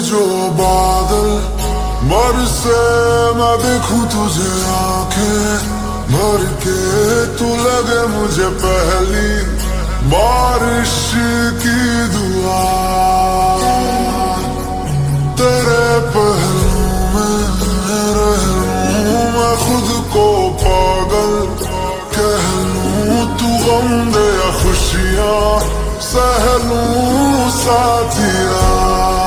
जो बादल बरसे, मैं देखूं तुझे आंखें भर के, तू लगे मुझे पहली बारिश की दुआ। तेरे पहलू में रह लूं मैं खुद को पागल, कह लूं तू गम दे या खुशियां सह लूं साथिया।